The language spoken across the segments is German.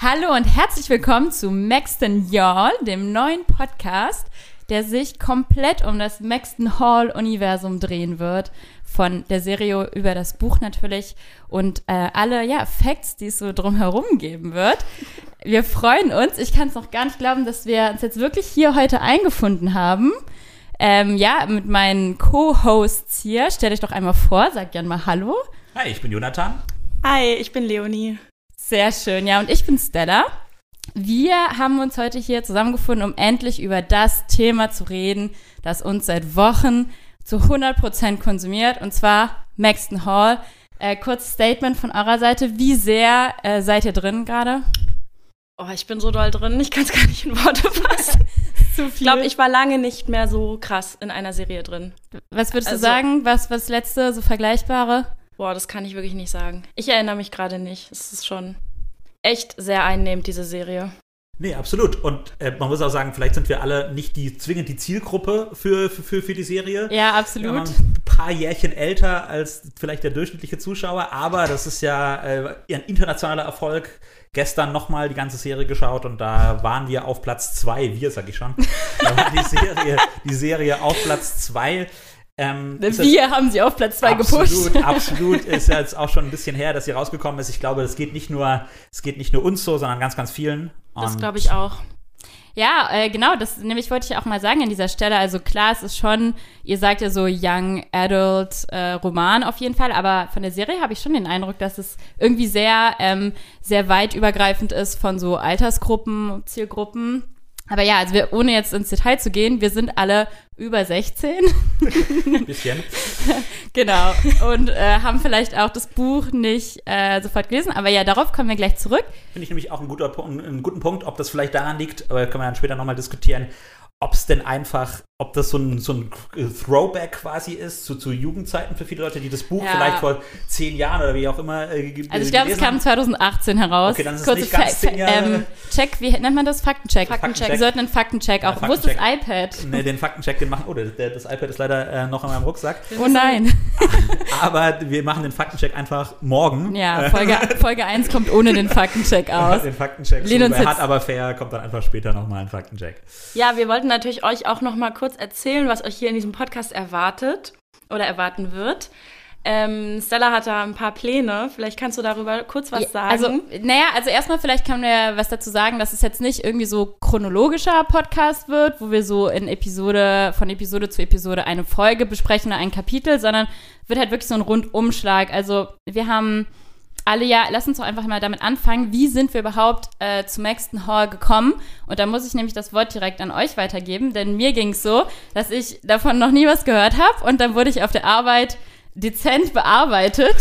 Hallo und herzlich willkommen zu Maxton Y'all, dem neuen Podcast, der sich komplett um das Maxton Hall-Universum drehen wird. Von der Serie über das Buch natürlich und alle Facts, die es so drumherum geben wird. Wir freuen uns. Ich kann es noch gar nicht glauben, dass wir uns jetzt wirklich hier heute eingefunden haben. Mit meinen Co-Hosts hier. Stellt euch doch einmal vor, sagt Jan mal Hallo. Hi, ich bin Jonathan. Hi, ich bin Leonie. Sehr schön, ja, und ich bin Stella. Wir haben uns heute hier zusammengefunden, um endlich über das Thema zu reden, das uns seit Wochen zu 100% konsumiert, und zwar Maxton Hall. Kurzes Statement von eurer Seite. Wie sehr seid ihr drin gerade? Oh, ich bin so doll drin, ich kann es gar nicht in Worte fassen. Zu viel. Ich glaube, ich war lange nicht mehr so krass in einer Serie drin. Was würdest du sagen? Was letzte, so Vergleichbare? Boah, das kann ich wirklich nicht sagen. Ich erinnere mich gerade nicht. Es ist schon echt sehr einnehmend, diese Serie. Nee, absolut. Und man muss auch sagen, vielleicht sind wir alle nicht zwingend die Zielgruppe für die Serie. Ja, absolut. Ein paar Jährchen älter als vielleicht der durchschnittliche Zuschauer, aber das ist ja ein internationaler Erfolg. Gestern nochmal die ganze Serie geschaut und da waren wir auf Platz 2. Sag ich schon. Da war die Serie auf Platz 2. Wir haben sie auf Platz 2 gepusht. Absolut. Ist ja jetzt auch schon ein bisschen her, dass sie rausgekommen ist. Ich glaube, es geht nicht nur uns so, sondern ganz, ganz vielen. Das glaube ich auch. Ja, genau, das nämlich wollte ich auch mal sagen an dieser Stelle. Also klar, es ist schon, ihr sagt ja so Young Adult Roman auf jeden Fall, aber von der Serie habe ich schon den Eindruck, dass es irgendwie sehr, sehr weit übergreifend ist von so Altersgruppen, Zielgruppen. Aber ja, also ohne jetzt ins Detail zu gehen, wir sind alle über 16. Ein bisschen. Genau. Und haben vielleicht auch das Buch nicht sofort gelesen. Aber ja, darauf kommen wir gleich zurück. Finde ich nämlich auch einen guten Punkt, ob das vielleicht daran liegt, aber können wir dann später nochmal diskutieren, ob das so ein Throwback quasi ist zu Jugendzeiten für viele Leute, die das Buch vielleicht vor 10 Jahren oder wie auch immer Also ich glaube, es kam 2018 heraus. Okay, dann ist es nicht ganz 10 Jahre. Check, wie nennt man das? Faktencheck. Faktencheck. Wir sollten einen Faktencheck auch. Wo ist das iPad? Nee, den Faktencheck, den machen. Das iPad ist leider noch in meinem Rucksack. Oh nein. Aber wir machen den Faktencheck einfach morgen. Ja, Folge 1 kommt ohne den Faktencheck aus. Den Faktencheck. Hat aber fair, kommt dann einfach später nochmal ein Faktencheck. Ja, wir wollten natürlich euch auch noch mal kurz erzählen, was euch hier in diesem Podcast erwartet oder erwarten wird. Stella hat da ein paar Pläne. Vielleicht kannst du darüber kurz was sagen. Also erstmal vielleicht können wir was dazu sagen, dass es jetzt nicht irgendwie so chronologischer Podcast wird, wo wir so von Episode zu Episode eine Folge besprechen oder ein Kapitel, sondern wird halt wirklich so ein Rundumschlag. Also wir haben lass uns doch einfach mal damit anfangen, wie sind wir überhaupt zu Maxton Hall gekommen? Und da muss ich nämlich das Wort direkt an euch weitergeben, denn mir ging es so, dass ich davon noch nie was gehört habe und dann wurde ich auf der Arbeit dezent bearbeitet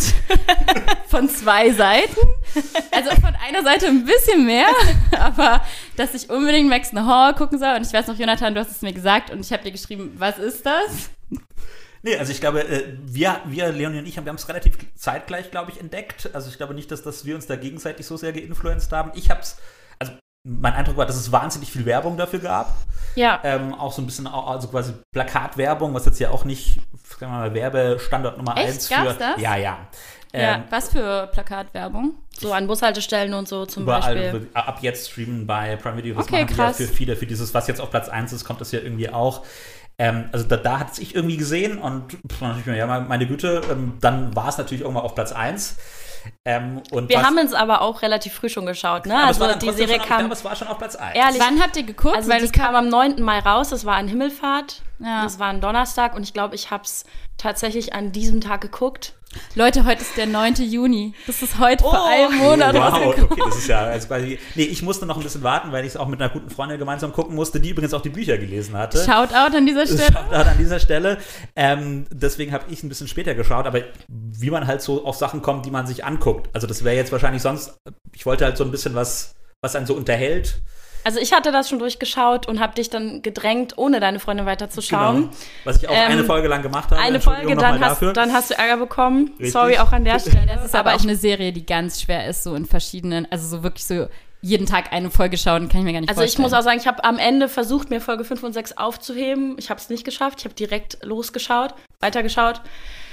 von 2 Seiten. Also von einer Seite ein bisschen mehr, aber dass ich unbedingt Maxton Hall gucken soll. Und ich weiß noch, Jonathan, du hast es mir gesagt und ich habe dir geschrieben, was ist das? Nee, also ich glaube, Leonie und ich, wir haben es relativ zeitgleich, glaube ich, entdeckt. Also ich glaube nicht, dass wir uns da gegenseitig so sehr geinfluenced haben. Mein Eindruck war, dass es wahnsinnig viel Werbung dafür gab. Ja. Auch so ein bisschen, also quasi Plakatwerbung, was jetzt ja auch nicht, sagen wir mal, Werbestandard Nummer 1 für. Gab's das? Ja. Was für Plakatwerbung? So an Bushaltestellen und so zum überall, Beispiel. Ab jetzt streamen bei Prime Video. Das okay, machen krass. Ja für viele, für dieses, was jetzt auf Platz 1 ist, kommt das ja irgendwie auch. Also da hat es ich irgendwie gesehen und meine Güte, dann war es natürlich irgendwann auf Platz 1. Wir haben es aber auch relativ früh schon geschaut, ne? Also die Serie kam. Es war schon auf Platz 1. Ehrlich, wann habt ihr geguckt? Also die kam am 9. Mai raus, das war an Himmelfahrt. Ja. Das war ein Donnerstag und ich glaube, ich habe es tatsächlich an diesem Tag geguckt. Leute, heute ist der 9. Juni. Das ist heute vor einem Monat rausgekommen. Okay, das ist ja also quasi. Nee, ich musste noch ein bisschen warten, weil ich es auch mit einer guten Freundin gemeinsam gucken musste, die übrigens auch die Bücher gelesen hatte. Shoutout an dieser Stelle. Deswegen habe ich ein bisschen später geschaut, aber wie man halt so auf Sachen kommt, die man sich anguckt. Also das wäre jetzt wahrscheinlich sonst, ich wollte halt so ein bisschen was einen so unterhält. Also ich hatte das schon durchgeschaut und habe dich dann gedrängt, ohne deine Freundin weiterzuschauen. Genau. Was ich auch eine Folge lang gemacht habe. Eine Folge, dann hast du Ärger bekommen. Richtig. Sorry auch an der Stelle. Das ist aber auch eine Serie, die ganz schwer ist, so in verschiedenen, also so wirklich so jeden Tag eine Folge schauen, kann ich mir gar nicht vorstellen. Also ich muss auch sagen, ich habe am Ende versucht, mir Folge 5 und 6 aufzuheben. Ich habe es nicht geschafft. Ich habe direkt weitergeschaut.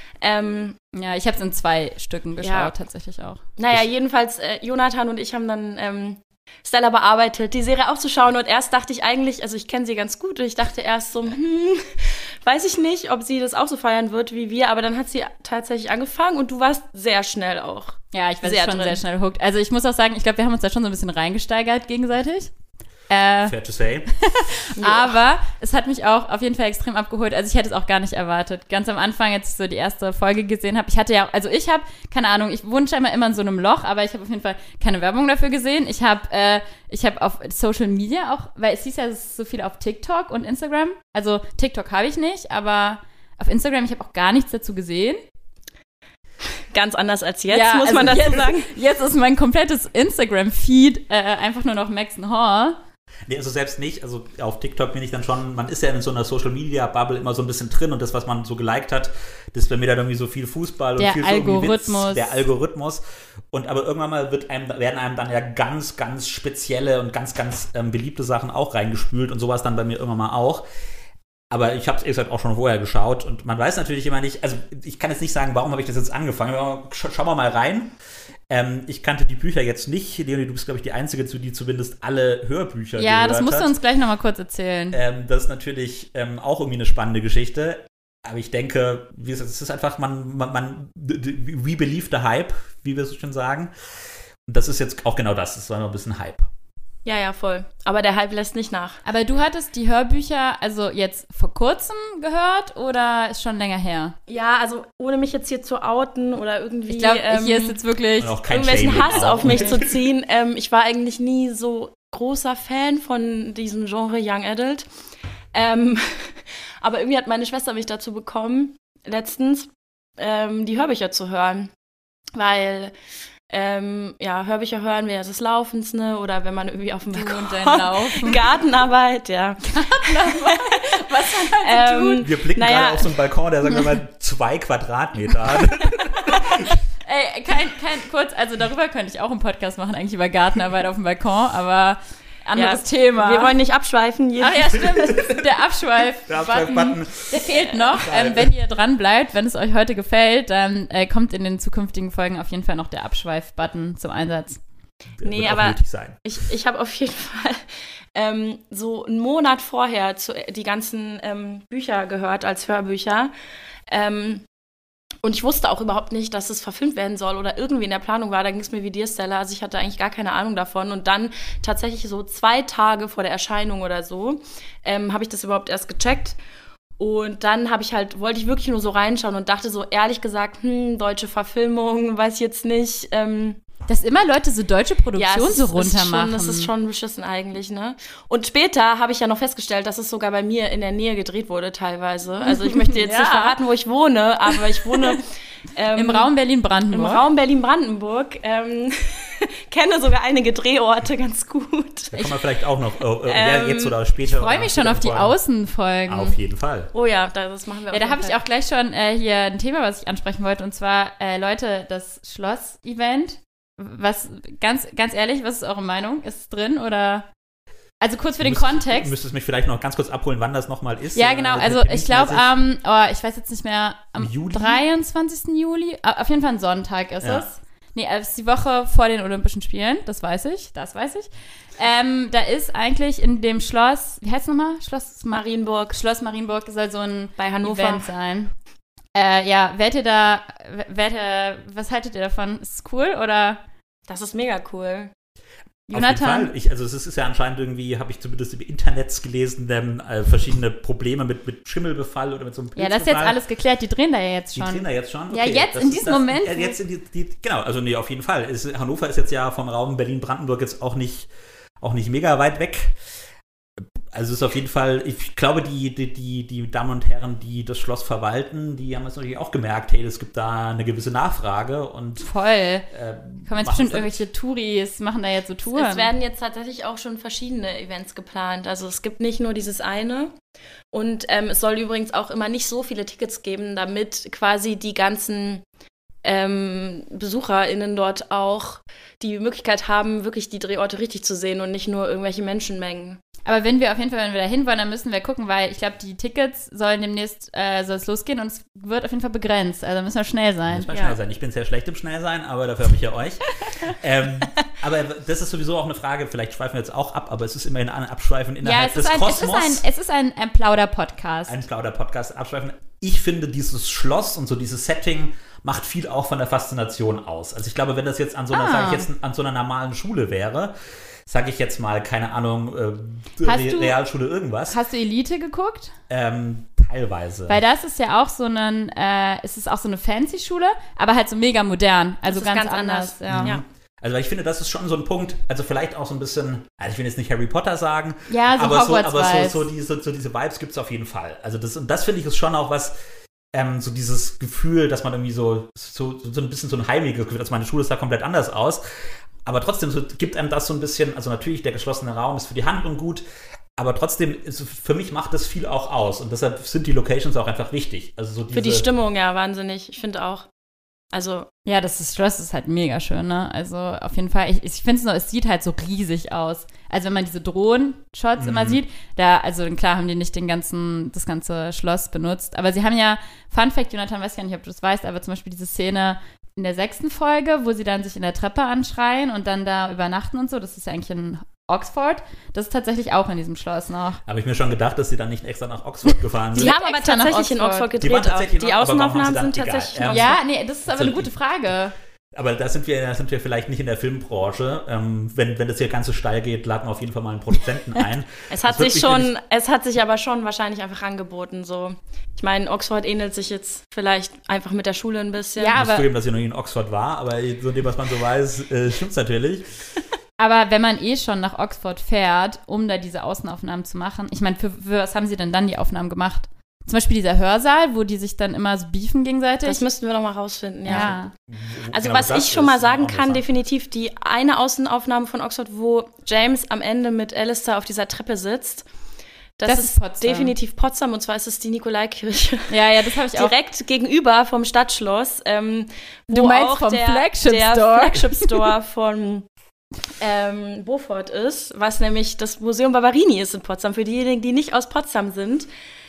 Ja, ich habe es in 2 Stücken geschaut, tatsächlich auch. Naja, jedenfalls, Jonathan und ich haben dann Stella bearbeitet, die Serie aufzuschauen. Und erst dachte ich eigentlich, also ich kenne sie ganz gut, und ich dachte erst so, weiß ich nicht, ob sie das auch so feiern wird wie wir. Aber dann hat sie tatsächlich angefangen und du warst sehr schnell auch. Ja, ich war schon sehr schnell hooked. Also ich muss auch sagen, ich glaube, wir haben uns da schon so ein bisschen reingesteigert gegenseitig. Fair to say. Aber es hat mich auch auf jeden Fall extrem abgeholt. Also ich hätte es auch gar nicht erwartet. Ganz am Anfang, als ich so die erste Folge gesehen habe, keine Ahnung, ich wohne scheinbar immer in so einem Loch, aber ich habe auf jeden Fall keine Werbung dafür gesehen. Ich habe auf Social Media auch, weil es hieß ja, es ist so viel auf TikTok und Instagram. Also TikTok habe ich nicht, aber auf Instagram, ich habe auch gar nichts dazu gesehen. Ganz anders als jetzt, muss man dazu sagen. Jetzt ist mein komplettes Instagram-Feed einfach nur noch Maxon Hall. Nee, also selbst nicht. Also auf TikTok bin ich dann schon, man ist ja in so einer Social-Media-Bubble immer so ein bisschen drin und das, was man so geliked hat, das ist bei mir dann irgendwie so viel Fußball und viel Algorithmus. Der Algorithmus. Und aber irgendwann mal werden einem dann ja ganz, ganz spezielle und ganz, ganz beliebte Sachen auch reingespült und sowas dann bei mir irgendwann mal auch. Aber ich habe es gesagt auch schon vorher geschaut und man weiß natürlich immer nicht, also ich kann jetzt nicht sagen, warum habe ich das jetzt angefangen, aber schauen wir mal rein. Ich kannte die Bücher jetzt nicht. Leonie, du bist, glaube ich, die Einzige, die zumindest alle Hörbücher gehört hat. Ja, das musst du uns gleich nochmal kurz erzählen. Das ist natürlich auch irgendwie eine spannende Geschichte. Aber ich denke, es ist einfach, we believe the hype, wie wir so schön sagen. Und das ist jetzt auch genau das. Das war immer ein bisschen Hype. Ja, voll. Aber der Hype lässt nicht nach. Aber du hattest die Hörbücher also jetzt vor kurzem gehört oder ist schon länger her? Ja, also ohne mich jetzt hier zu outen oder irgendwie ich glaube, hier ist jetzt wirklich irgendwelchen Hass auf mich zu ziehen. Ich war eigentlich nie so großer Fan von diesem Genre Young Adult. Aber irgendwie hat meine Schwester mich dazu bekommen, letztens die Hörbücher zu hören. Weil Hörbücher hören während des Laufens, ne? Oder wenn man irgendwie auf dem Balkon Laufen. Gartenarbeit, ja. Gartenarbeit? Was man halt so tut. Wir blicken gerade auf so einen Balkon, der sagen wir mal 2 Quadratmeter hat. Ey, kurz, also darüber könnte ich auch einen Podcast machen, eigentlich über Gartenarbeit auf dem Balkon, aber anderes Thema. Wir wollen nicht abschweifen. Ach ja, stimmt. Der Abschweif-Button. Der fehlt noch. Wenn ihr dran bleibt, wenn es euch heute gefällt, dann kommt in den zukünftigen Folgen auf jeden Fall noch der Abschweif-Button zum Einsatz. Nee, aber ich habe auf jeden Fall so einen Monat vorher die ganzen Bücher gehört als Hörbücher. Und ich wusste auch überhaupt nicht, dass es verfilmt werden soll oder irgendwie in der Planung war. Da ging es mir wie dir, Stella. Also ich hatte eigentlich gar keine Ahnung davon. Und dann tatsächlich so 2 Tage vor der Erscheinung oder so habe ich das überhaupt erst gecheckt. Und dann wollte ich wirklich nur so reinschauen und dachte so, ehrlich gesagt, deutsche Verfilmung, weiß ich jetzt nicht. Dass immer Leute so deutsche Produktion so runter machen. Das ist schon beschissen eigentlich, ne? Und später habe ich ja noch festgestellt, dass es sogar bei mir in der Nähe gedreht wurde teilweise. Also ich möchte jetzt nicht verraten, wo ich wohne, aber ich wohne im Raum Berlin-Brandenburg. Im Raum Berlin-Brandenburg. Kenne sogar einige Drehorte ganz gut. Da kommen wir vielleicht auch noch jetzt oder später. Ich freue mich schon auf die Außenfolgen. Auf jeden Fall. Oh ja, das machen wir auch. Ja, da habe ich auch gleich schon hier ein Thema, was ich ansprechen wollte. Und zwar, Leute, das Schloss-Event. Was, ganz ehrlich, was ist eure Meinung? Ist es drin oder? Also kurz für den Kontext. Du müsstest mich vielleicht noch ganz kurz abholen, wann das nochmal ist. Ja, genau. Also ich glaube ich weiß jetzt nicht mehr, am Juli? 23. Juli. Auf jeden Fall ein Sonntag ist es. Nee, es ist die Woche vor den Olympischen Spielen. Das weiß ich. Da ist eigentlich in dem Schloss, wie heißt es nochmal? Schloss Marienburg soll so ein bei Hannover Event sein. Was haltet ihr davon? Ist es cool oder? Das ist mega cool. Jonathan? Auf jeden Fall. Es ist ja anscheinend irgendwie, habe ich zumindest im Internet gelesen, verschiedene Probleme mit Schimmelbefall oder mit so einem Pilzbefall. Ja, das ist jetzt alles geklärt. Die drehen da ja jetzt schon. Okay, ja, jetzt in diesem Moment. Genau, also nee, auf jeden Fall. Hannover ist jetzt ja vom Raum Berlin-Brandenburg jetzt auch nicht mega weit weg. Also es ist auf jeden Fall, ich glaube, die Damen und Herren, die das Schloss verwalten, die haben das natürlich auch gemerkt, hey, es gibt da eine gewisse Nachfrage und voll. Kommen jetzt bestimmt irgendwelche Touris, machen da jetzt so Touren. Es werden jetzt tatsächlich auch schon verschiedene Events geplant. Also es gibt nicht nur dieses eine. Und es soll übrigens auch immer nicht so viele Tickets geben, damit quasi die ganzen BesucherInnen dort auch die Möglichkeit haben, wirklich die Drehorte richtig zu sehen und nicht nur irgendwelche Menschenmengen. Aber wenn wir da hin wollen, dann müssen wir gucken, weil ich glaube, die Tickets sollen demnächst soll es losgehen und es wird auf jeden Fall begrenzt. Also müssen wir schnell sein. Schnell sein. Ich bin sehr schlecht im Schnellsein, aber dafür habe ich ja euch. Aber das ist sowieso auch eine Frage, vielleicht schweifen wir jetzt auch ab, aber es ist immerhin ein Abschweifen innerhalb des Kosmos. Es ist ein Plauder-Podcast. Ein Plauder-Podcast, Abschweifen. Ich finde, dieses Schloss und so dieses Setting macht viel auch von der Faszination aus. Also ich glaube, wenn das jetzt an so einer normalen Schule wäre, sage ich jetzt mal, keine Ahnung, Realschule irgendwas. Hast du Elite geguckt? Teilweise. Weil das ist ja auch es ist auch so eine Fancy-Schule, aber halt so mega modern. Also ganz anders. Ja. Also ich finde, das ist schon so ein Punkt, also vielleicht auch so ein bisschen, also ich will jetzt nicht Harry Potter sagen, ja, so aber so diese Vibes gibt es auf jeden Fall. Also das finde ich ist schon auch was, so dieses Gefühl, dass man irgendwie so ein bisschen so ein heimiges Gefühl, dass meine Schule sah komplett anders aus. Aber trotzdem gibt einem das so ein bisschen, also natürlich der geschlossene Raum ist für die Handlung gut, aber trotzdem, für mich macht das viel auch aus und deshalb sind die Locations auch einfach wichtig. Also so für die Stimmung, ja, wahnsinnig. Ich finde auch. Also ja, das Schloss ist halt mega schön, ne? Also auf jeden Fall, ich finde es noch, es sieht halt so riesig aus. Also wenn man diese Drohnen-Shots immer sieht, also klar haben die nicht das ganze Schloss benutzt, aber sie haben ja, Fun Fact, Jonathan, weiß gar nicht, ob du das weißt, aber zum Beispiel diese Szene in der 6. Folge, wo sie dann sich in der Treppe anschreien und dann da übernachten und so, das ist ja eigentlich in Oxford, das ist tatsächlich auch in diesem Schloss noch. Habe ich mir schon gedacht, dass sie dann nicht extra nach Oxford gefahren sind. Die haben aber tatsächlich in Oxford gedreht. Die Außenaufnahmen sind tatsächlich noch. Ja, nee, das ist aber eine gute Frage. Aber da sind wir vielleicht nicht in der Filmbranche. Wenn das hier ganz so steil geht, laden wir auf jeden Fall mal einen Produzenten ein. Es hat sich aber schon wahrscheinlich einfach angeboten. So. Ich meine, Oxford ähnelt sich jetzt vielleicht einfach mit der Schule ein bisschen. Ja, ich muss zugeben, dass ich noch nie in Oxford war, aber so dem, was man so weiß, stimmt's natürlich. Aber wenn man schon nach Oxford fährt, um da diese Außenaufnahmen zu machen, ich meine, für was haben sie denn dann die Aufnahmen gemacht? Zum Beispiel dieser Hörsaal, wo die sich dann immer so beefen gegenseitig. Das müssten wir doch mal rausfinden, ja. Also genau, was ich schon mal sagen kann, definitiv die eine Außenaufnahme von Oxford, wo James am Ende mit Alistair auf dieser Treppe sitzt. Das ist definitiv Potsdam, und zwar ist es die Nikolaikirche. Ja, das habe ich auch. Direkt gegenüber vom Stadtschloss. Du meinst auch vom Flagship Store von Beaufort ist, was nämlich das Museum Barberini ist in Potsdam, für diejenigen, die nicht aus Potsdam sind.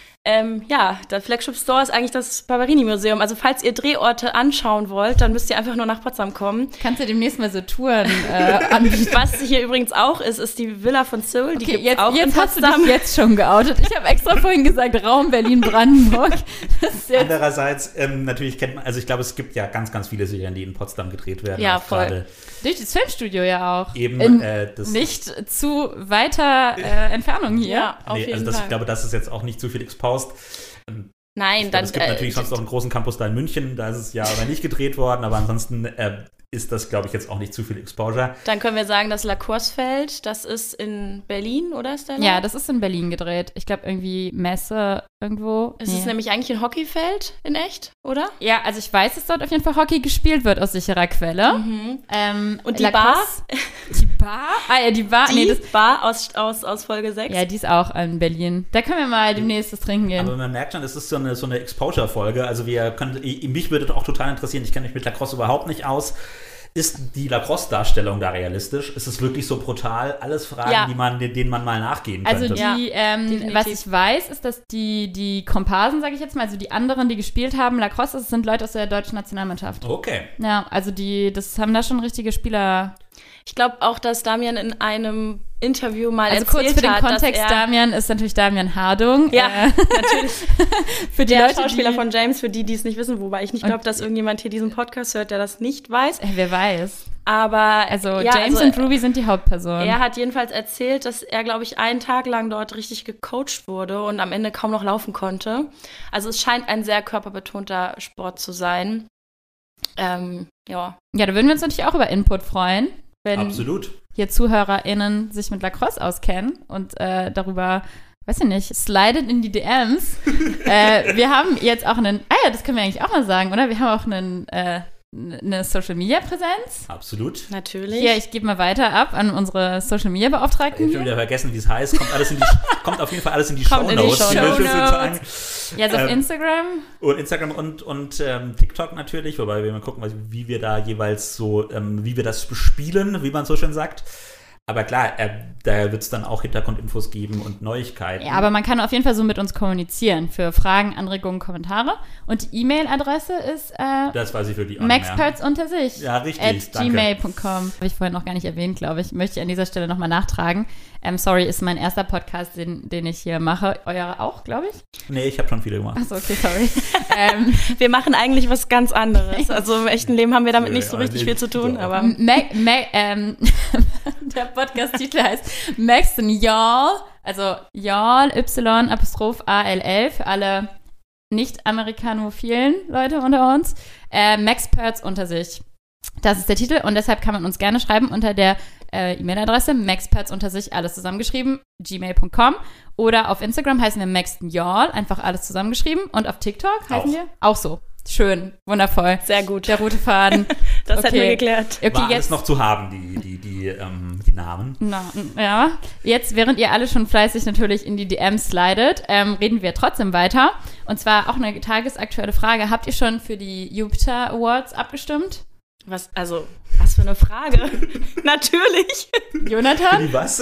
Der Flagship Store ist eigentlich das Barberini-Museum. Also falls ihr Drehorte anschauen wollt, dann müsst ihr einfach nur nach Potsdam kommen. Kannst du demnächst mal so Touren anbieten. Was hier übrigens auch ist die Villa von Cyril. Die gibt's auch in Potsdam. Jetzt hast du dich jetzt schon geoutet. Ich habe extra vorhin gesagt, Raum Berlin-Brandenburg. Andererseits, natürlich kennt man, also ich glaube, es gibt ja ganz, ganz viele Serien, die in Potsdam gedreht werden. Ja, voll. Gerade. Durch das Filmstudio ja auch. Eben. Nicht zu weiter Entfernung hier. Ja, auf jeden Fall. Ich glaube, das ist jetzt auch nicht zu viel exposed. Nein, es gibt natürlich sonst noch einen großen Campus da in München, da ist es ja aber nicht gedreht worden, aber ansonsten ist das, glaube ich, jetzt auch nicht zu viel Exposure. Dann können wir sagen, das Lacorsfeld, das ist in Berlin, oder ist der noch? Ja, das ist in Berlin gedreht. Ich glaube, irgendwie Messe irgendwo. Es ist nämlich eigentlich ein Hockeyfeld in echt, oder? Ja, also ich weiß, dass dort auf jeden Fall Hockey gespielt wird aus sicherer Quelle. Mhm. Und die Bar? Die Bar? Ah ja, die Bar. Die Bar aus Folge 6. Ja, die ist auch in Berlin. Da können wir mal demnächst das trinken gehen. Aber man merkt schon, es ist so eine Exposure-Folge. Also mich würde das auch total interessieren. Ich kenne mich mit Lacrosse überhaupt nicht aus. Ist die Lacrosse-Darstellung da realistisch? Ist es wirklich so brutal? Alles Fragen, denen man mal nachgehen könnte. Also was ich weiß, ist, dass die Komparsen, sage ich jetzt mal, also die anderen, die gespielt haben, Lacrosse, das sind Leute aus der deutschen Nationalmannschaft. Okay. Ja, also das haben da schon richtige Spieler. Ich glaube auch, dass Damian in einem Interview mal erzählt hat, kurz für den Kontext, Damian ist natürlich Damian Hardung. Ja, natürlich. Für die der Leute, Schauspieler von James, für die es nicht wissen, wobei ich nicht glaube, dass irgendjemand hier diesen Podcast hört, der das nicht weiß. Wer weiß. Aber James und Ruby sind die Hauptpersonen. Er hat jedenfalls erzählt, dass er, glaube ich, einen Tag lang dort richtig gecoacht wurde und am Ende kaum noch laufen konnte. Also es scheint ein sehr körperbetonter Sport zu sein. Ja, da würden wir uns natürlich auch über Input freuen. Wenn Absolut. hier ZuhörerInnen sich mit Lacrosse auskennen und darüber, weiß ich nicht, slidet in die DMs. Wir haben jetzt auch das können wir eigentlich auch mal sagen, oder? Wir haben auch eine Social-Media-Präsenz. Absolut. Natürlich. Hier, ich gebe mal weiter ab an unsere Social-Media-Beauftragten. Ich habe schon wieder vergessen, wie es heißt. Kommt auf jeden Fall alles in die Shownotes. Ja, also auf Instagram. Und Instagram und TikTok natürlich, wobei wir mal gucken, wie wir da jeweils so, wie wir das bespielen, wie man so schön sagt. Aber klar, Da wird es dann auch Hintergrundinfos geben und Neuigkeiten. Ja, aber man kann auf jeden Fall so mit uns kommunizieren für Fragen, Anregungen, Kommentare. Und die E-Mail-Adresse ist das weiß ich wirklich auch Maxperts unter sich. Ja, richtig, @gmail.com. Habe ich vorhin noch gar nicht erwähnt, glaube ich. Möchte ich an dieser Stelle nochmal nachtragen. Sorry, ist mein erster Podcast, den ich hier mache. Euer auch, glaube ich? Nee, ich habe schon viele gemacht. Achso, okay, sorry. Wir machen eigentlich was ganz anderes. Also im echten Leben haben wir damit nicht so richtig viel zu tun. Aber der Podcast-Titel heißt Max and Y'all, also Y'all, Y''ALL, für alle nicht-amerikanophilen Leute unter uns. Maxperts unter sich. Das ist der Titel und deshalb kann man uns gerne schreiben unter der E-Mail-Adresse Maxperts unter sich, alles zusammengeschrieben, gmail.com, oder auf Instagram heißen wir Max'n'Yall, einfach alles zusammengeschrieben, und auf TikTok heißen wir auch so. Schön, wundervoll. Sehr gut. Der rote Faden. Das hätten wir geklärt. Okay, war alles noch zu haben, die Namen. Ja, jetzt, während ihr alle schon fleißig natürlich in die DMs slidet, reden wir trotzdem weiter. Und zwar auch eine tagesaktuelle Frage. Habt ihr schon für die Jupiter Awards abgestimmt? Was für eine Frage. Natürlich. Jonathan? Wie was?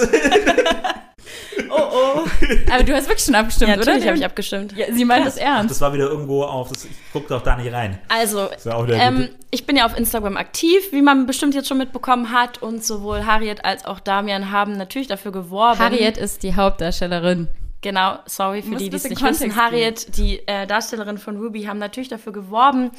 Oh. Aber du hast wirklich schon abgestimmt, ja, oder? Natürlich habe ich abgestimmt. Ja, sie meint das ernst. Ach, das war wieder irgendwo ich guck doch da nicht rein. Also, ich bin ja auf Instagram aktiv, wie man bestimmt jetzt schon mitbekommen hat. Und sowohl Harriet als auch Damian haben natürlich dafür geworben. Harriet ist die Hauptdarstellerin. Genau, sorry für die es nicht wissen. Harriet, die Darstellerin von Ruby, haben natürlich dafür geworben,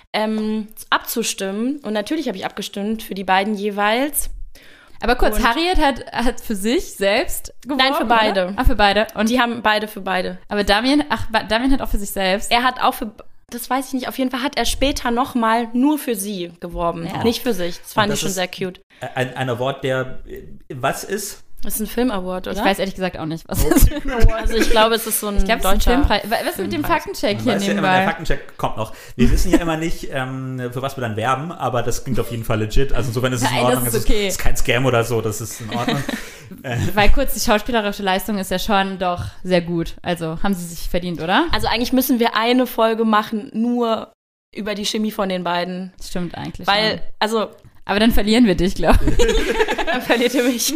abzustimmen. Und natürlich habe ich abgestimmt für die beiden jeweils. Aber kurz, Harriet hat für sich selbst geworben? Nein, für beide. Oder? Für beide. Und die haben beide für beide. Aber Damian hat auch für sich selbst. Er hat auch das weiß ich nicht, auf jeden Fall hat er später nochmal nur für sie geworben. Ja. Nicht für sich. Das fand ich schon sehr cute. Ein Award, der, was ist? Das ist ein Film-Award, oder? Ich weiß ehrlich gesagt auch nicht, was das ist. Also ich glaube, es ist so ein deutscher Filmpreis. Was ist mit dem Faktencheck hier nebenbei? Ja, der Faktencheck kommt noch. Wir wissen ja immer nicht, für was wir dann werben, aber das klingt auf jeden Fall legit. Also insofern ist es in Ordnung. Das ist okay. Es ist kein Scam oder so, das ist in Ordnung. Weil kurz, die schauspielerische Leistung ist ja schon doch sehr gut. Also haben sie sich verdient, oder? Also eigentlich müssen wir eine Folge machen, nur über die Chemie von den beiden. Stimmt eigentlich. Weil, aber dann verlieren wir dich, glaube ich. Dann verliert ihr mich.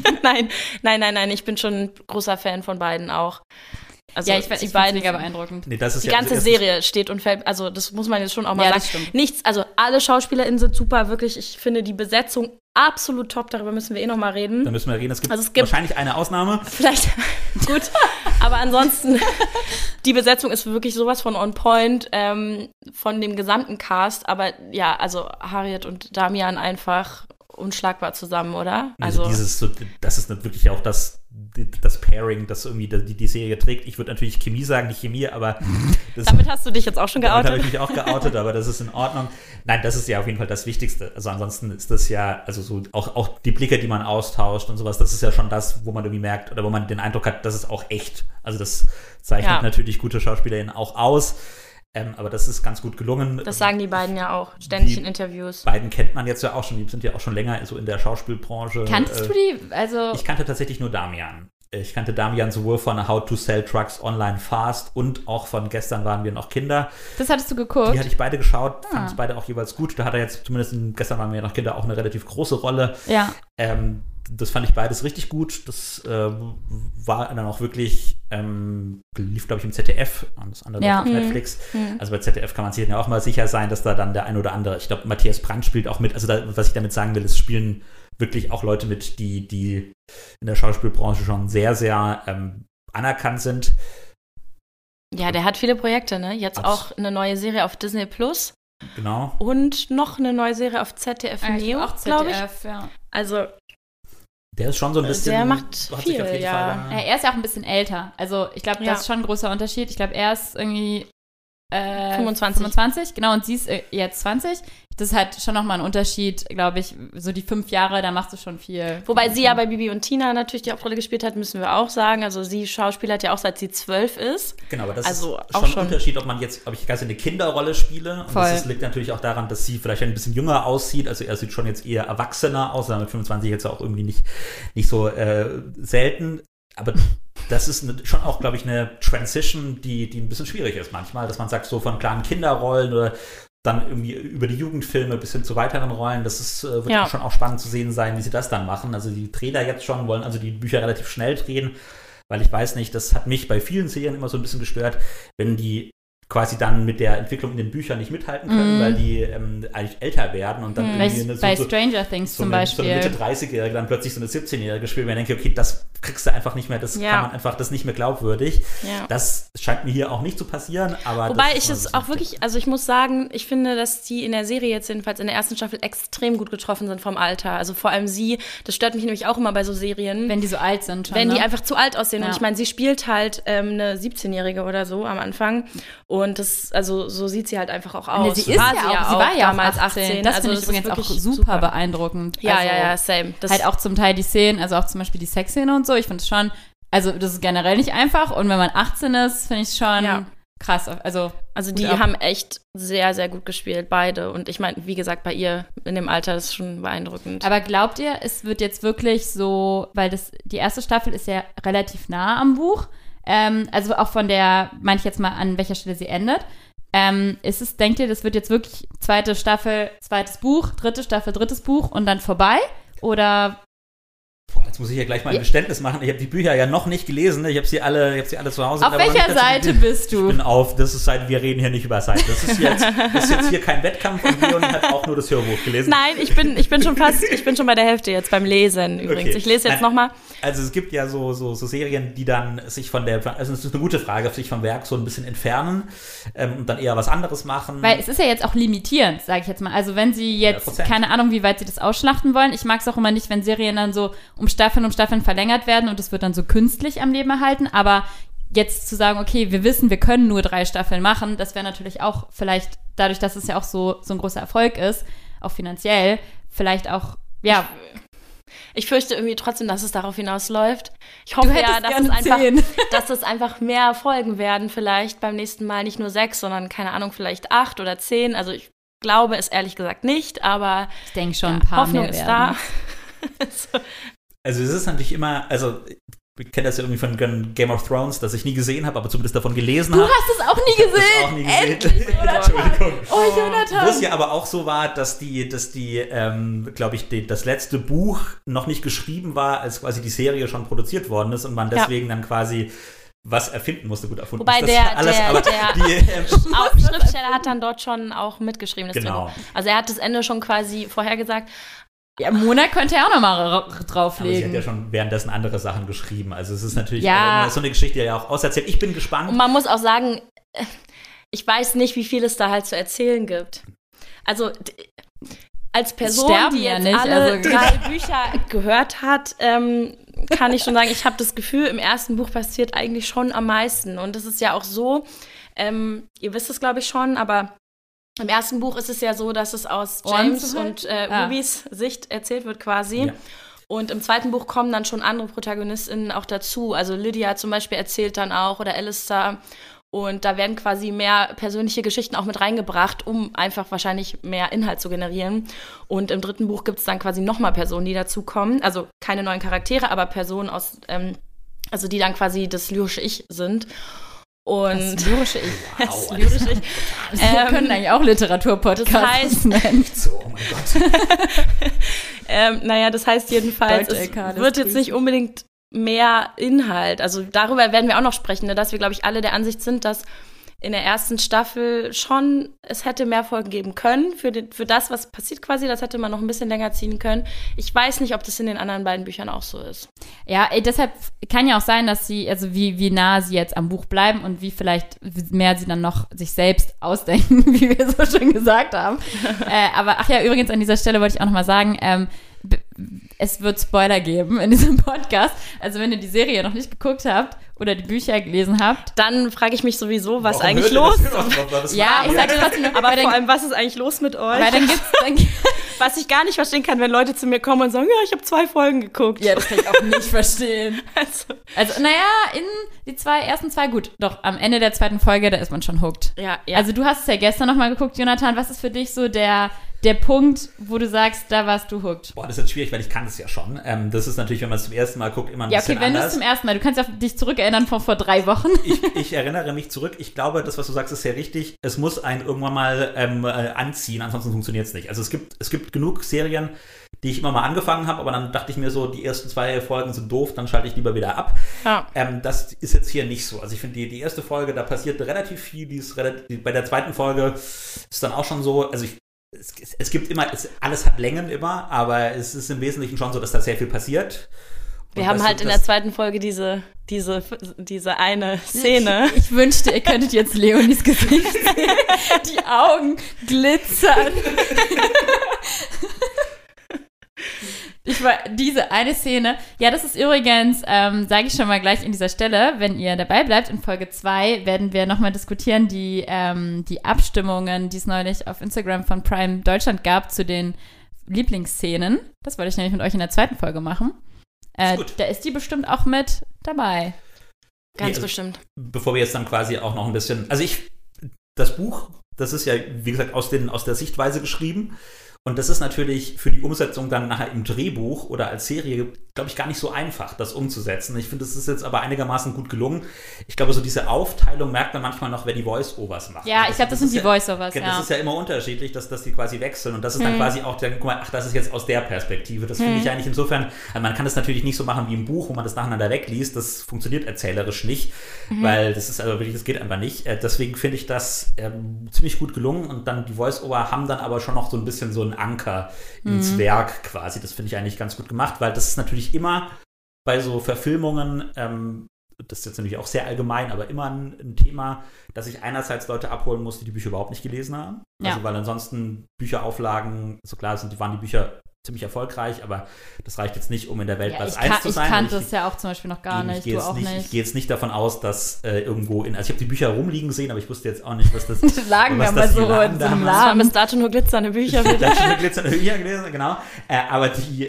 Nein. Ich bin schon ein großer Fan von beiden auch. Also ja, ich finde es mega beeindruckend. Nee, das ist die ganze Serie steht und fällt, also das muss man jetzt schon auch mal sagen. Das stimmt. Nichts, also alle SchauspielerInnen sind super, wirklich. Ich finde die Besetzung absolut top, darüber müssen wir noch mal reden. Da müssen wir reden, es gibt wahrscheinlich eine Ausnahme. Vielleicht, gut, aber ansonsten, die Besetzung ist wirklich sowas von on point, von dem gesamten Cast, aber ja, also Harriet und Damian einfach unschlagbar zusammen, oder? Also das ist wirklich auch das Pairing, das irgendwie die Serie trägt. Ich würde natürlich Chemie sagen, nicht Chemie, aber damit hast du dich jetzt auch schon geoutet? Damit habe ich mich auch geoutet, aber das ist in Ordnung. Nein, das ist ja auf jeden Fall das Wichtigste. Also ansonsten ist das ja, also so auch die Blicke, die man austauscht und sowas, das ist ja schon das, wo man irgendwie merkt oder wo man den Eindruck hat, das ist auch echt. Also das zeichnet natürlich gute SchauspielerInnen auch aus. Aber das ist ganz gut gelungen. Das sagen die beiden ja auch ständig in Interviews. Beiden kennt man jetzt ja auch schon, die sind ja auch schon länger so in der Schauspielbranche. Kanntest du die? Also ich kannte tatsächlich nur Damian. Ich kannte Damian sowohl von How to Sell Trucks Online Fast und auch von Gestern waren wir noch Kinder. Das hattest du geguckt? Die hatte ich beide geschaut, fand es beide auch jeweils gut. Da hat er jetzt zumindest in Gestern waren wir noch Kinder auch eine relativ große Rolle. Ja. Das fand ich beides richtig gut. Das war dann auch wirklich, lief, glaube ich, im ZDF, und das andere auf Netflix. Also bei ZDF kann man sich ja auch mal sicher sein, dass da dann der ein oder andere, ich glaube, Matthias Brandt spielt auch mit. Also was ich damit sagen will, es spielen wirklich auch Leute mit, die in der Schauspielbranche schon sehr, sehr anerkannt sind. Ja, der hat viele Projekte, ne? Jetzt auch eine neue Serie auf Disney Plus. Genau. Und noch eine neue Serie auf ZDF Neo, glaube ich. Ja. Also der ist schon so ein bisschen. Der macht viel, ja. Er ist ja auch ein bisschen älter. Also ich glaube, das ist schon ein großer Unterschied. Ich glaube, er ist irgendwie 25, genau, und sie ist jetzt 20. Das ist halt schon nochmal ein Unterschied, glaube ich, so die 5 Jahre, da machst du schon viel. Wobei sie ja bei Bibi und Tina natürlich die Hauptrolle gespielt hat, müssen wir auch sagen. Also sie schauspielert ja auch, seit sie 12 ist. Genau, aber das also ist schon ein Unterschied, ob ich quasi eine Kinderrolle spiele. Und das liegt natürlich auch daran, dass sie vielleicht ein bisschen jünger aussieht. Also er sieht schon jetzt eher erwachsener aus, aber mit 25 jetzt auch irgendwie nicht so selten. Aber das ist schon auch, glaube ich, eine Transition, die ein bisschen schwierig ist manchmal, dass man sagt, so von klaren Kinderrollen oder dann irgendwie über die Jugendfilme bis hin zu weiteren Rollen. Das wird schon auch spannend zu sehen sein, wie sie das dann machen. Also die Trailer jetzt schon wollen also die Bücher relativ schnell drehen, weil ich weiß nicht, das hat mich bei vielen Serien immer so ein bisschen gestört, wenn die quasi dann mit der Entwicklung in den Büchern nicht mithalten können, weil die eigentlich älter werden und dann irgendwie bei Stranger Things zum Beispiel. So eine Mitte 30-Jährige dann plötzlich so eine 17-Jährige spielt, wenn ich denke, okay, das kriegst du einfach nicht mehr, das kann man einfach, das ist nicht mehr glaubwürdig. Ja. Das scheint mir hier auch nicht zu passieren, aber wobei ich es auch wirklich, also ich muss sagen, ich finde, dass die in der Serie jetzt jedenfalls in der ersten Staffel extrem gut getroffen sind vom Alter. Also vor allem sie, das stört mich nämlich auch immer bei so Serien. Wenn die so alt sind schon, wenn die einfach zu alt aussehen. Ja. Und ich meine, sie spielt halt eine 17-Jährige oder so am Anfang. Und das, also so sieht sie halt einfach auch aus. Sie war ja damals 18. Das finde ich übrigens auch super beeindruckend. Ja, also, same. Das halt auch zum Teil die Szenen, also auch zum Beispiel die Sexszene und so. Ich finde es schon, also das ist generell nicht einfach. Und wenn man 18 ist, finde ich es schon krass. Also die haben echt sehr, sehr gut gespielt, beide. Und ich meine, wie gesagt, bei ihr in dem Alter ist schon beeindruckend. Aber glaubt ihr, es wird jetzt wirklich so, weil die erste Staffel ist ja relativ nah am Buch, also auch von der, meine ich jetzt mal, an welcher Stelle sie endet. Denkt ihr, das wird jetzt wirklich zweite Staffel, zweites Buch, dritte Staffel, drittes Buch und dann vorbei? Oder? Jetzt muss ich ja gleich mal ein Geständnis machen. Ich habe die Bücher ja noch nicht gelesen. Ich habe sie alle zu Hause. Auf welcher Seite bist du? Ich bin wir reden hier nicht über Seite. Das ist jetzt hier kein Wettkampf und Leonie hat auch nur das Hörbuch gelesen. Nein, ich bin schon bei der Hälfte jetzt beim Lesen übrigens. Okay. Ich lese jetzt nochmal. Also es gibt ja so Serien, die dann sich also es ist eine gute Frage, sich vom Werk so ein bisschen entfernen und dann eher was anderes machen. Weil es ist ja jetzt auch limitierend, sage ich jetzt mal. Also wenn sie jetzt, 100%. Keine Ahnung, wie weit sie das ausschlachten wollen. Ich mag es auch immer nicht, wenn Serien dann so um Staffeln verlängert werden und es wird dann so künstlich am Leben erhalten, aber jetzt zu sagen, okay, wir wissen, wir können nur 3 Staffeln machen, das wäre natürlich auch vielleicht, dadurch, dass es ja auch so ein großer Erfolg ist, auch finanziell, vielleicht auch, ja. Ich fürchte irgendwie trotzdem, dass es darauf hinausläuft. Ich hoffe ja, dass es einfach mehr Folgen werden, vielleicht beim nächsten Mal nicht nur 6, sondern, keine Ahnung, vielleicht 8 oder 10, also ich glaube es ehrlich gesagt nicht, aber ich denke schon, ein paar Hoffnung mehr ist werden. Da. Also es ist natürlich immer, also ich kenne das ja irgendwie von Game of Thrones, das ich nie gesehen habe, aber zumindest davon gelesen habe. Du hast es auch nie gesehen? Ich habe es auch nie gesehen. Endlich, Entschuldigung. Oh, Jonathan. Wo es ja aber auch so war, dass glaube ich, das letzte Buch noch nicht geschrieben war, als quasi die Serie schon produziert worden ist und man deswegen dann quasi was erfinden musste, gut erfunden. Wobei der Schriftsteller hat dann dort schon auch mitgeschrieben. Genau. Also er hat das Ende schon quasi vorhergesagt. Ja, Mona könnte ja auch nochmal drauflegen. Aber sie hat ja schon währenddessen andere Sachen geschrieben. Also es ist natürlich so eine Geschichte, die ja auch auserzählt. Ich bin gespannt. Und man muss auch sagen, ich weiß nicht, wie viel es da halt zu erzählen gibt. Also als Person, die jetzt alle 3 Bücher gehört hat, kann ich schon sagen, ich habe das Gefühl, im ersten Buch passiert eigentlich schon am meisten. Und das ist ja auch so, ihr wisst es, glaube ich, schon, aber im ersten Buch ist es ja so, dass es aus James und Rubys Sicht erzählt wird quasi. Ja. Und im zweiten Buch kommen dann schon andere ProtagonistInnen auch dazu. Also Lydia zum Beispiel erzählt dann auch oder Alistair. Und da werden quasi mehr persönliche Geschichten auch mit reingebracht, um einfach wahrscheinlich mehr Inhalt zu generieren. Und im dritten Buch gibt es dann quasi nochmal Personen, die dazukommen. Also keine neuen Charaktere, aber Personen also die dann quasi das lyrische Ich sind. Und das lyrische Ich. Wow, das lyrische Ich. Wir können eigentlich auch Literaturpodcasts nennen. So, oh mein Gott. Das heißt jedenfalls, es wird jetzt nicht unbedingt mehr Inhalt. Also darüber werden wir auch noch sprechen, dass wir, glaube ich, alle der Ansicht sind, dass in der ersten Staffel schon es hätte mehr Folgen geben können für das, was passiert quasi. Das hätte man noch ein bisschen länger ziehen können. Ich weiß nicht, ob das in den anderen beiden Büchern auch so ist. Ja, deshalb kann ja auch sein, dass sie, also wie nah sie jetzt am Buch bleiben und wie vielleicht mehr sie dann noch sich selbst ausdenken, wie wir so schon gesagt haben. Aber ach ja, übrigens an dieser Stelle wollte ich auch noch mal sagen, es wird Spoiler geben in diesem Podcast. Also wenn ihr die Serie noch nicht geguckt habt oder die Bücher gelesen habt, dann frage ich mich sowieso, was eigentlich los ist. Ja, ich sage trotzdem, aber vor allem, was ist eigentlich los mit euch? Weil dann was ich gar nicht verstehen kann, wenn Leute zu mir kommen und sagen, ja, ich habe 2 Folgen geguckt. Ja, das kann ich auch nicht verstehen. Also naja, in die ersten zwei, gut, doch, am Ende der zweiten Folge, da ist man schon hooked. Ja. Also du hast es ja gestern noch mal geguckt, Jonathan, was ist für dich so der der Punkt, wo du sagst, da warst du hooked? Boah, das ist jetzt schwierig, weil ich kann es ja schon. Das ist natürlich, wenn man es zum ersten Mal guckt, immer ein bisschen anders. Ja, okay, wenn du es zum ersten Mal, du kannst dich zurückerinnern von vor 3 Wochen. Ich erinnere mich zurück. Ich glaube, das, was du sagst, ist sehr richtig. Es muss einen irgendwann mal anziehen, ansonsten funktioniert es nicht. Also es gibt genug Serien, die ich immer mal angefangen habe, aber dann dachte ich mir so, die ersten 2 Folgen sind doof, dann schalte ich lieber wieder ab. Ja. Das ist jetzt hier nicht so. Also ich finde, die erste Folge, da passiert relativ viel. Bei der zweiten Folge ist dann auch schon so, also es gibt immer, alles hat Längen immer, aber es ist im Wesentlichen schon so, dass da sehr viel passiert. Wir haben halt in der zweiten Folge diese eine Szene. Ich wünschte, ihr könntet jetzt Leonies Gesicht sehen. Die Augen glitzern. Diese eine Szene, ja, das ist übrigens, sage ich schon mal gleich in dieser Stelle, wenn ihr dabei bleibt, in Folge 2 werden wir nochmal diskutieren, die Abstimmungen, die es neulich auf Instagram von Prime Deutschland gab zu den Lieblingsszenen. Das wollte ich nämlich mit euch in der zweiten Folge machen. Da ist die bestimmt auch mit dabei. Ganz bestimmt. Bevor wir jetzt dann quasi auch noch ein bisschen, also das Buch, das ist ja, wie gesagt, aus der Sichtweise geschrieben. Und das ist natürlich für die Umsetzung dann nachher im Drehbuch oder als Serie, glaube ich, gar nicht so einfach, das umzusetzen. Ich finde, es ist jetzt aber einigermaßen gut gelungen. Ich glaube, so diese Aufteilung merkt man manchmal noch, wer die Voice-Overs macht. Ja, ich glaube, das sind die Voice-Overs, ja. Das ist ja immer unterschiedlich, dass die quasi wechseln. Und das ist dann quasi auch, guck mal, ach, das ist jetzt aus der Perspektive. Das finde ich eigentlich insofern, also man kann das natürlich nicht so machen wie im Buch, wo man das nacheinander wegliest. Das funktioniert erzählerisch nicht, weil das ist also wirklich, das geht einfach nicht. Deswegen finde ich das ziemlich gut gelungen. Und dann die Voice-Over haben dann aber schon noch so ein bisschen so ein Anker ins Werk quasi. Das finde ich eigentlich ganz gut gemacht, weil das ist natürlich immer bei so Verfilmungen, das ist jetzt natürlich auch sehr allgemein, aber immer ein Thema, dass ich einerseits Leute abholen muss, die Bücher überhaupt nicht gelesen haben. Ja. Also weil ansonsten Bücherauflagen, so klar waren die Bücher ziemlich erfolgreich, aber das reicht jetzt nicht, um in der Welt Platz 1 zu sein. Ich kannte es ja auch zum Beispiel noch gar nicht, du auch nicht. Ich gehe jetzt nicht davon aus, dass irgendwo also ich habe die Bücher rumliegen sehen, aber ich wusste jetzt auch nicht, was das ist. Lagen wir mal so in so einem Laden. Das waren bis dato nur glitzernde Bücher. Gelesen, genau. Aber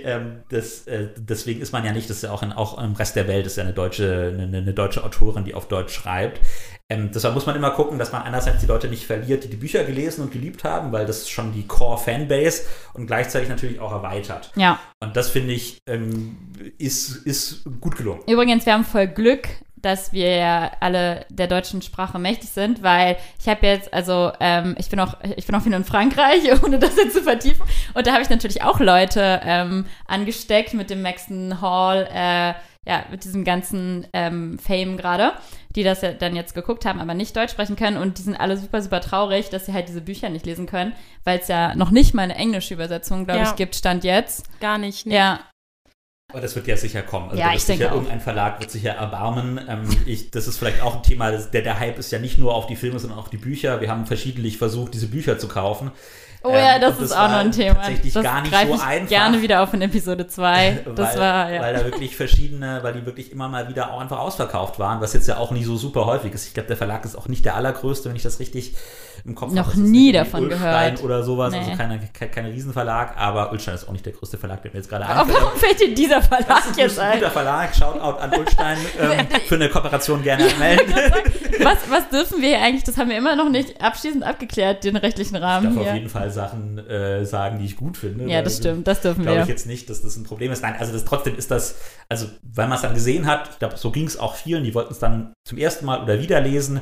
deswegen ist man ja nicht, das ist ja auch im Rest der Welt ist ja eine deutsche Autorin, die auf Deutsch schreibt. Deshalb muss man immer gucken, dass man einerseits die Leute nicht verliert, die Bücher gelesen und geliebt haben, weil das ist schon die Core-Fanbase und gleichzeitig natürlich auch erweitert. Ja. Und das, finde ich, ist gut gelungen. Übrigens, wir haben voll Glück, dass wir ja alle der deutschen Sprache mächtig sind, weil ich habe jetzt, ich bin auch wieder in Frankreich, ohne das jetzt zu vertiefen. Und da habe ich natürlich auch Leute angesteckt mit dem Maxton Hall, mit diesem ganzen Fame gerade, die das ja dann jetzt geguckt haben, aber nicht Deutsch sprechen können. Und die sind alle super, super traurig, dass sie halt diese Bücher nicht lesen können, weil es ja noch nicht mal eine englische Übersetzung, glaube ich, gibt, Stand jetzt. Gar nicht, ne? Ja. Aber das wird ja sicher kommen. Also ja, ich denke auch. Irgendein Verlag wird sich ja erbarmen. Das ist vielleicht auch ein Thema, der Hype ist ja nicht nur auf die Filme, sondern auch auf die Bücher. Wir haben verschiedentlich versucht, diese Bücher zu kaufen. Oh ja, das ist auch noch ein Thema. Tatsächlich das gar nicht so einfach. Gerne wieder auf in Episode 2. Weil da wirklich weil die wirklich immer mal wieder auch einfach ausverkauft waren, was jetzt ja auch nicht so super häufig ist. Ich glaube, der Verlag ist auch nicht der allergrößte, wenn ich das richtig im Kopf habe. Noch nie davon gehört. Oder sowas, nee. Also kein Riesenverlag, aber Ulstein ist auch nicht der größte Verlag, der mir jetzt gerade einfällt. Warum fällt dir dieser Verlag jetzt ein? Das ist ein guter Verlag, Shoutout an Ulstein, für eine Kooperation gerne melden. Was dürfen wir hier eigentlich, das haben wir immer noch nicht abschließend abgeklärt, den rechtlichen Rahmen ich darf hier. Auf jeden Fall Sachen sagen, die ich gut finde. Ja, das stimmt, das dürfen wir. Glaube ich jetzt nicht, dass das ein Problem ist. Nein, also trotzdem ist das, also weil man es dann gesehen hat, ich glaube, so ging es auch vielen, die wollten es dann zum ersten Mal oder wieder lesen.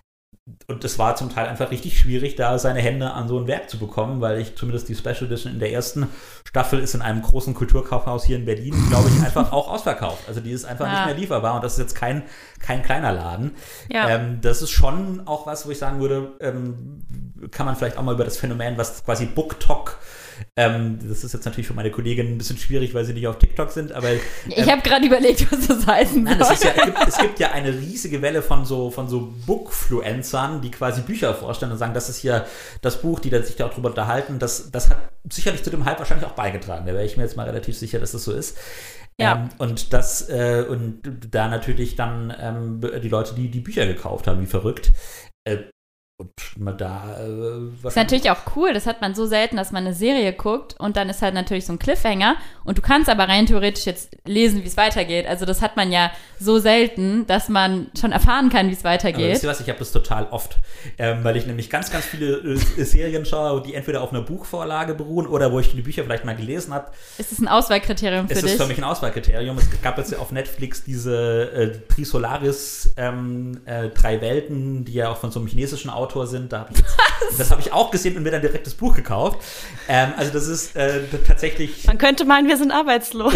Und es war zum Teil einfach richtig schwierig, da seine Hände an so ein Werk zu bekommen, weil zumindest die Special Edition in der ersten Staffel ist in einem großen Kulturkaufhaus hier in Berlin, glaube ich, einfach auch ausverkauft. Also die ist einfach nicht mehr lieferbar und das ist jetzt kein kleiner Laden. Ja. Das ist schon auch was, wo ich sagen würde, kann man vielleicht auch mal über das Phänomen, was quasi BookTok, das ist jetzt natürlich für meine Kollegin ein bisschen schwierig, weil sie nicht auf TikTok sind, aber ich habe gerade überlegt, was das heißen soll. Es gibt ja eine riesige Welle von so Bookfluencern, die quasi Bücher vorstellen und sagen, das ist hier das Buch, die sich da auch drüber unterhalten. Das hat sicherlich zu dem Hype wahrscheinlich auch beigetragen. Da wäre ich mir jetzt mal relativ sicher, dass das so ist. Ja. Und da natürlich dann die Leute, die Bücher gekauft haben, wie verrückt. Und da ist natürlich auch cool, das hat man so selten, dass man eine Serie guckt und dann ist halt natürlich so ein Cliffhanger und du kannst aber rein theoretisch jetzt lesen, wie es weitergeht. Also das hat man ja so selten, dass man schon erfahren kann, wie es weitergeht. Aber wisst ihr was, ich habe das total oft, weil ich nämlich ganz, ganz viele Serien schaue, die entweder auf einer Buchvorlage beruhen oder wo ich die Bücher vielleicht mal gelesen habe. Ist es ein Auswahlkriterium für dich? Es ist für mich ein Auswahlkriterium. Es gab jetzt ja auf Netflix diese Trisolaris 3 Welten, die ja auch von so einem chinesischen Autor sind. Das habe ich auch gesehen und mir dann direkt das Buch gekauft. Also das ist tatsächlich... Man könnte meinen, wir sind arbeitslos.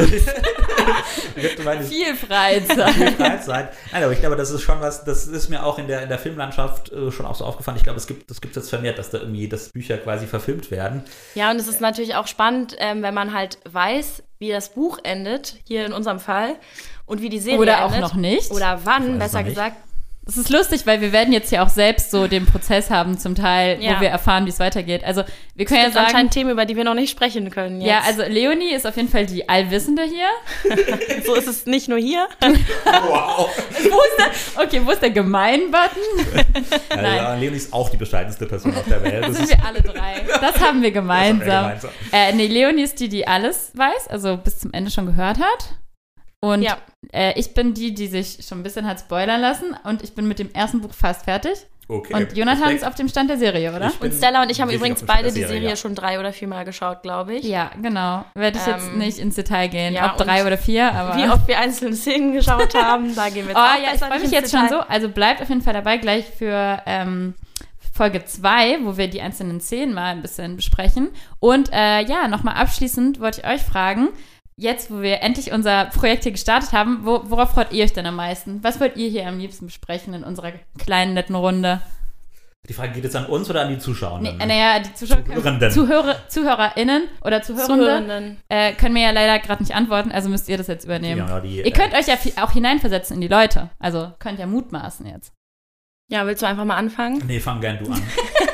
Viel Freizeit. Viel Freizeit. Nein, aber ich glaube, das ist schon was, das ist mir auch in der Filmlandschaft das schon auch so aufgefallen. Ich glaube, das gibt es jetzt vermehrt, dass da irgendwie Bücher quasi verfilmt werden. Ja, und es ist natürlich auch spannend, wenn man halt weiß, wie das Buch endet, hier in unserem Fall, und wie die Serie endet. Oder auch noch nicht. Oder wann, besser gesagt. Das ist lustig, weil wir werden jetzt ja auch selbst so den Prozess haben zum Teil, wo wir erfahren, wie es weitergeht. Also wir können ja sagen... anscheinend Themen, über die wir noch nicht sprechen können jetzt. Ja, also Leonie ist auf jeden Fall die Allwissende hier. So ist es nicht nur hier. Wow. Wo ist der Gemein-Button? Ja, Leonie ist auch die bescheidenste Person auf der Welt. Das sind wir alle drei. Das haben wir gemeinsam. Leonie ist die alles weiß, also bis zum Ende schon gehört hat. Und ich bin die sich schon ein bisschen hat spoilern lassen. Und ich bin mit dem ersten Buch fast fertig. Okay. Und Jonathan ist auf dem Stand der Serie, oder? Und Stella und ich haben übrigens beide die Serie schon 3 oder 4 Mal geschaut, glaube ich. Ja, genau. Werde ich jetzt nicht ins Detail gehen, ja, ob 3 oder 4, aber... Wie oft wir einzelne Szenen geschaut haben, da gehen wir jetzt auch ich freue mich jetzt schon so. Also bleibt auf jeden Fall dabei, gleich für... Folge 2, wo wir die einzelnen Szenen mal ein bisschen besprechen. Und nochmal abschließend wollte ich euch fragen, jetzt, wo wir endlich unser Projekt hier gestartet haben, worauf freut ihr euch denn am meisten? Was wollt ihr hier am liebsten besprechen in unserer kleinen, netten Runde? Die Frage geht jetzt an uns oder an die Zuschauer? Naja, die ZuhörerInnen oder Zuhörende können mir ja leider gerade nicht antworten, also müsst ihr das jetzt übernehmen. Ihr könnt euch ja auch hineinversetzen in die Leute, also könnt ja mutmaßen jetzt. Ja, willst du einfach mal anfangen? Nee, fang gern du an.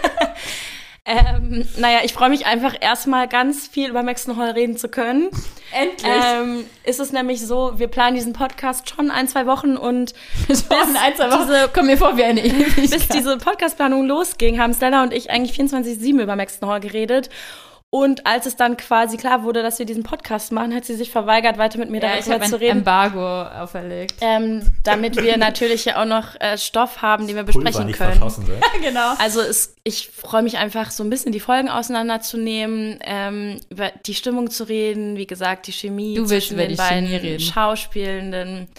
Ich freue mich einfach erstmal ganz viel über Maxton Hall reden zu können. Endlich. Ist es nämlich so, wir planen diesen Podcast schon 1-2 Wochen und kommen mir vor wie eine Ewigkeit. Bis diese Podcastplanung losging, haben Stella und ich eigentlich 24/7 über Maxton Hall geredet. Und als es dann quasi klar wurde, dass wir diesen Podcast machen, hat sie sich verweigert, weiter mit mir darüber zu reden. Embargo auferlegt. Damit wir natürlich ja auch noch Stoff haben, den wir besprechen können. Genau. Also ich freue mich einfach so ein bisschen die Folgen auseinanderzunehmen, über die Stimmung zu reden, wie gesagt, die Chemie zwischen den beiden Schauspielenden.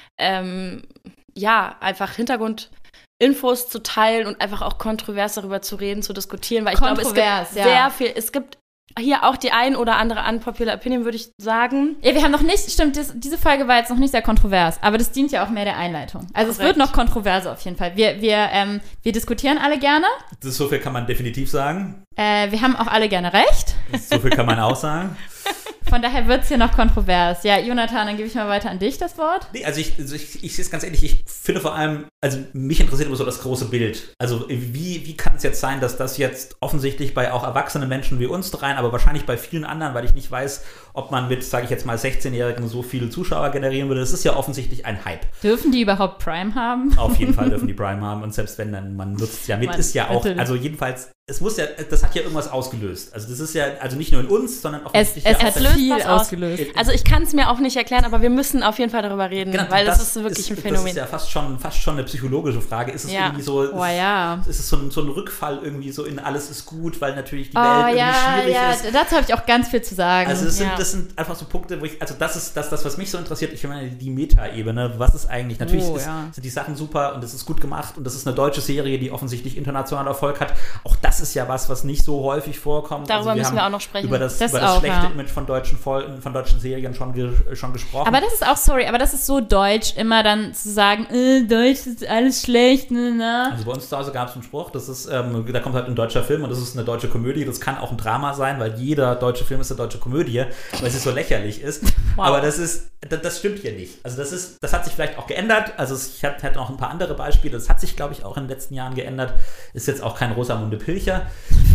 Einfach Hintergrundinfos zu teilen und einfach auch kontrovers darüber zu reden, zu diskutieren, weil ich glaube, es gibt sehr viel, es gibt hier auch die ein oder andere unpopular Opinion, würde ich sagen. Ja, wir haben noch nicht, stimmt, diese Folge war jetzt noch nicht sehr kontrovers, aber das dient ja auch mehr der Einleitung. Also es wird noch kontroverser auf jeden Fall. Wir diskutieren alle gerne. So viel kann man definitiv sagen. Wir haben auch alle gerne recht. So viel kann man auch sagen. Von daher wird es hier noch kontrovers. Ja, Jonathan, dann gebe ich mal weiter an dich das Wort. Nee, also ich sehe es ganz ehrlich, ich finde vor allem, also mich interessiert immer so das große Bild. Also wie kann es jetzt sein, dass das jetzt offensichtlich bei auch erwachsenen Menschen wie uns dreien, aber wahrscheinlich bei vielen anderen, weil ich nicht weiß, ob man mit, sage ich jetzt mal, 16-Jährigen so viele Zuschauer generieren würde. Das ist ja offensichtlich ein Hype. Dürfen die überhaupt Prime haben? Auf jeden Fall dürfen die Prime haben und selbst wenn, dann man nutzt es ja mit, ist ja auch, also jedenfalls, das hat ja irgendwas ausgelöst. Also das ist ja, also nicht nur in uns, sondern auch es löst viel ausgelöst. Also ich kann es mir auch nicht erklären, aber wir müssen auf jeden Fall darüber reden, weil das ist wirklich ein Phänomen. Das ist ja fast schon eine psychologische Frage. Ist es irgendwie so, ist es so ein Rückfall irgendwie so in alles ist gut, weil natürlich die Welt irgendwie schwierig ist. Dazu habe ich auch ganz viel zu sagen. Also das sind einfach so Punkte, wo ich, also das ist das, was mich so interessiert. Ich meine, die Meta-Ebene, was ist eigentlich, natürlich sind die Sachen super und es ist gut gemacht und das ist eine deutsche Serie, die offensichtlich internationalen Erfolg hat. Auch das ist ja was nicht so häufig vorkommt. Darüber müssen wir auch noch sprechen. Über das schlechte Image von deutschen Folgen, von deutschen Serien schon gesprochen. Aber das ist auch, aber das ist so deutsch, immer dann zu sagen, Deutsch ist alles schlecht, Also bei uns zu Hause gab es einen Spruch, das ist, da kommt halt ein deutscher Film und das ist eine deutsche Komödie. Das kann auch ein Drama sein, weil jeder deutsche Film ist eine deutsche Komödie, weil es so lächerlich ist. Wow. Aber das stimmt hier nicht. Also das hat sich vielleicht auch geändert. Also ich hätte noch ein paar andere Beispiele. Das hat sich, glaube ich, auch in den letzten Jahren geändert. Ist jetzt auch kein Rosamunde Pilcher.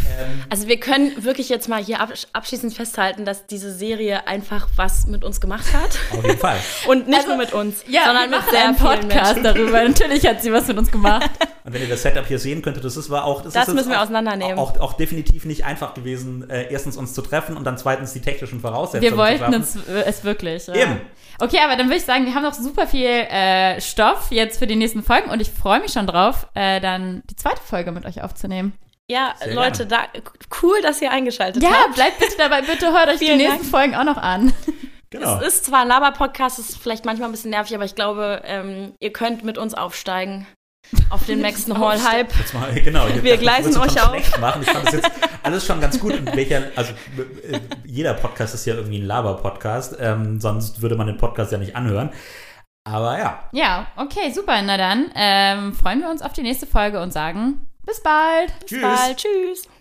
Also wir können wirklich jetzt mal hier abschließend festhalten, dass diese Serie einfach was mit uns gemacht hat. Auf jeden Fall. Und nicht nur mit uns, sondern mit sehr einen vielen Podcast Menschen. darüber. Natürlich hat sie was mit uns gemacht. Und wenn ihr das Setup hier sehen könntet, das müssen wir auseinandernehmen. Auch definitiv nicht einfach gewesen, erstens uns zu treffen und dann zweitens die technischen Voraussetzungen wir wollten es wirklich. Eben. Okay, aber dann würde ich sagen, wir haben noch super viel Stoff jetzt für die nächsten Folgen und ich freue mich schon drauf, dann die zweite Folge mit euch aufzunehmen. Ja, sehr Leute, cool, dass ihr eingeschaltet habt. Ja, bleibt bitte dabei, bitte hört euch die nächsten Folgen auch noch an. Genau. Es ist zwar ein Laber-Podcast, es ist vielleicht manchmal ein bisschen nervig, aber ich glaube, ihr könnt mit uns aufsteigen auf den nächsten Hall-Hype. Genau, wir gleisen euch auf. Ich fand das jetzt alles schon ganz gut. Jeder Podcast ist ja irgendwie ein Laber-Podcast, sonst würde man den Podcast ja nicht anhören. Aber ja. Ja, okay, super. Na dann freuen wir uns auf die nächste Folge und sagen bis bald. Tschüss. Bis bald. Tschüss.